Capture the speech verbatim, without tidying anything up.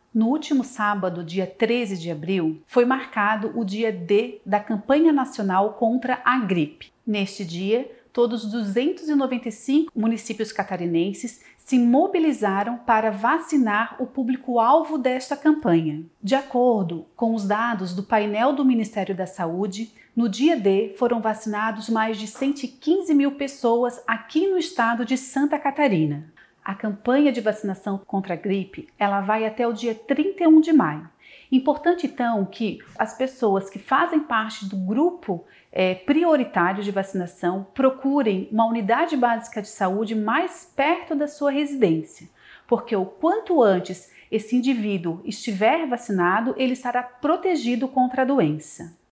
No último sábado, dia treze de abril, foi marcado o dia D da campanha nacional contra a gripe. Neste dia, todos os duzentos e noventa e cinco municípios catarinenses se mobilizaram para vacinar o público-alvo desta campanha. De acordo com os dados do painel do Ministério da Saúde, no dia D foram vacinados mais de cento e quinze mil pessoas aqui no estado de Santa Catarina. A campanha de vacinação contra a gripe, ela vai até o dia trinta e um de maio. Importante, então, que as pessoas que fazem parte do grupo é, prioritário de vacinação procurem uma unidade básica de saúde mais perto da sua residência, porque o quanto antes esse indivíduo estiver vacinado, ele estará protegido contra a doença.